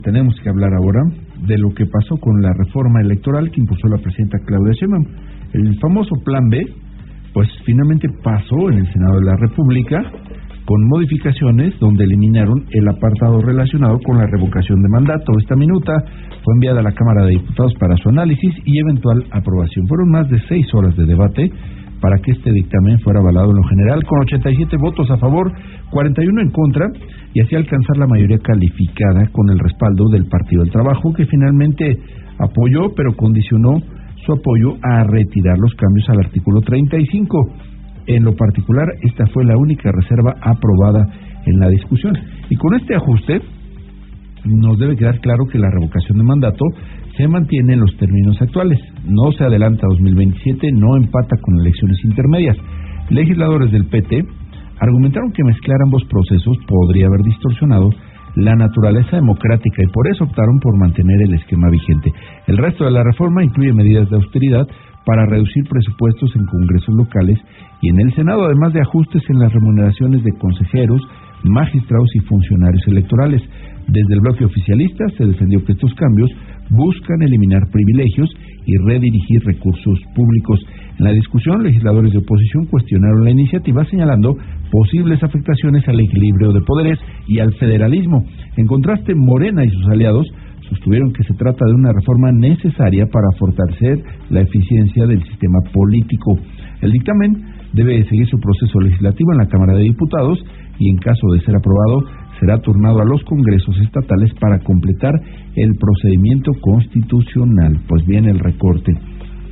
Tenemos que hablar ahora de lo que pasó con la reforma electoral que impulsó la presidenta Claudia Sheinbaum. El famoso Plan B, pues finalmente pasó en el Senado de la República con modificaciones donde eliminaron el apartado relacionado con la revocación de mandato. Esta minuta fue enviada a la Cámara de Diputados para su análisis y eventual aprobación. Fueron más de 6 horas de debate para que este dictamen fuera avalado en lo general, con 87 votos a favor, 41 en contra, y así alcanzar la mayoría calificada con el respaldo del Partido del Trabajo, que finalmente apoyó, pero condicionó su apoyo a retirar los cambios al artículo 35. En lo particular, esta fue la única reserva aprobada en la discusión. Y con este ajuste, nos debe quedar claro que la revocación de mandato se mantiene en los términos actuales. No se adelanta a 2027, no empata con elecciones intermedias. Legisladores del PT argumentaron que mezclar ambos procesos podría haber distorsionado la naturaleza democrática y por eso optaron por mantener el esquema vigente. El resto de la reforma incluye medidas de austeridad para reducir presupuestos en congresos locales y en el Senado, además de ajustes en las remuneraciones de consejeros, magistrados y funcionarios electorales. Desde el bloque oficialista se defendió que estos cambios buscan eliminar privilegios y redirigir recursos públicos. En la discusión, legisladores de oposición cuestionaron la iniciativa señalando posibles afectaciones al equilibrio de poderes y al federalismo. En contraste, Morena y sus aliados sostuvieron que se trata de una reforma necesaria para fortalecer la eficiencia del sistema político. El dictamen debe seguir su proceso legislativo en la Cámara de Diputados y, en caso de ser aprobado, será turnado a los congresos estatales para completar el procedimiento constitucional. Pues bien, el recorte.